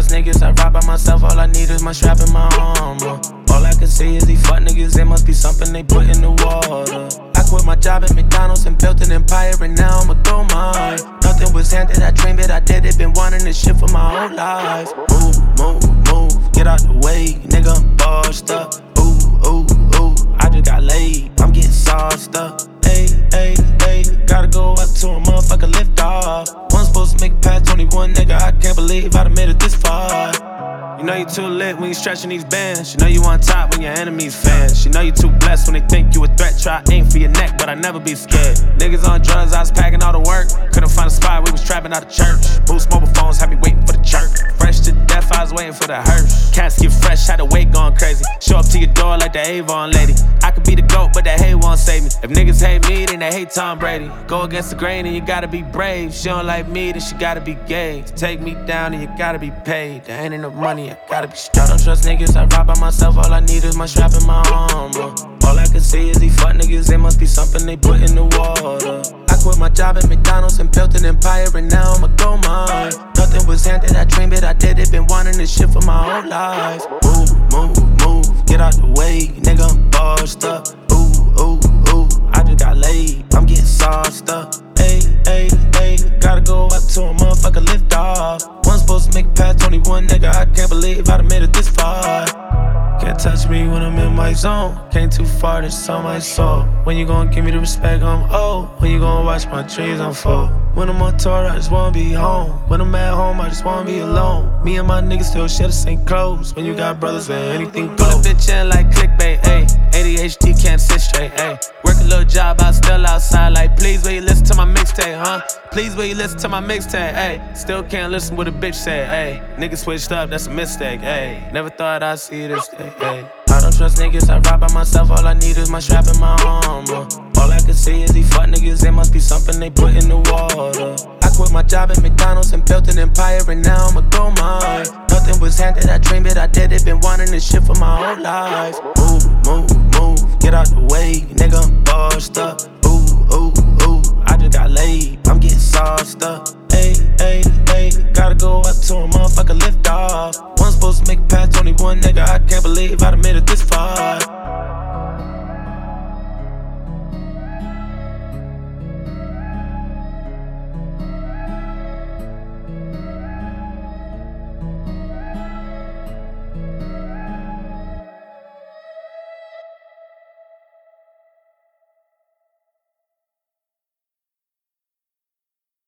trust niggas, I ride by myself. All I need is my strap and my armor. All I can see is these fuck niggas, it must be something they put in the water. I quit my job at McDonald's and built an empire, and now I'ma go mine. Nothing was handed, I dreamed it, I did it. Been wanting this shit for my whole life. Move, move, move, get out the way, nigga, I'm bossed up. Ooh, ooh, ooh, I just got laid, I'm getting sauced up. Hey, hey, hey, gotta go up to a motherfucker lift off. One supposed to make it past 21, nigga, I can't believe I done made it this far. You know you too lit when you stretching these bands. You know you on top when your enemies fans. You know you too blessed when they think you a threat. Try aim for your neck, but I never be scared. Niggas on drugs, I was packing all the work. Couldn't find a spot, we was trapping out of church. Boost mobile phones, had me waiting for the church. Fresh to death, I was waiting for the hearse. Cats get fresh, had the weight going crazy. Show up to your door like the Avon lady. I could be the GOAT, but that hate won't save me. If niggas hate me, then they hate Tom Brady. Go against the grain and you gotta be brave. She don't like me, then she gotta be gay. To take me down and you gotta be paid. There ain't enough money, I gotta be straight. I don't trust niggas, I ride by myself. All I need is my strap and my armor. All I can see is these fuck niggas, it must be something they put in the water. I quit my job at McDonald's and built an empire, and now I'ma go mine. Nothing was handed, I dreamed it, I did it. Been wanting this shit for my whole life. Move, move, move, get out the way, nigga, I'm bossed up. Ooh, ooh, ooh, I just got laid, I'm getting sauced up. Hey, hey, hey, gotta go up to a motherfucker lift off. One supposed to make it past 21, nigga, I can't believe I done made it this far. Can't touch me when I'm in my zone. Came too far, that's on my soul. When you gon' give me the respect I'm owed? When you gon' watch my dreams unfold? When I'm on tour, I just wanna be home. When I'm at home, I just wanna be alone. Me and my niggas still share the same clothes. When you got brothers, man, anything goes. Pull a bitch in like clickbait, ayy. ADHD can't sit straight, ayy. Work a little job, I still outside. Like, please, will you listen to my mixtape, huh? Please, will you listen to my mixtape, ayy. Still can't listen what a bitch said, ayy. Niggas switched up, that's a mistake, ayy. Never thought I'd see this day, ayy. I don't trust niggas, I ride by myself. All I need is my strap and my armor. All I can see is these fuck niggas, it must be something they put in the water. I quit my job at McDonald's and built an empire, and now I'ma go mine. Nothing was handed, I dreamed it, I did it. Been wanting this shit for my whole life. Move, move, move, get out the way, nigga, I'm bossed up. Ooh, ooh, ooh, I just got laid, I'm getting sauced up. Hey, hey, hey, gotta go up to a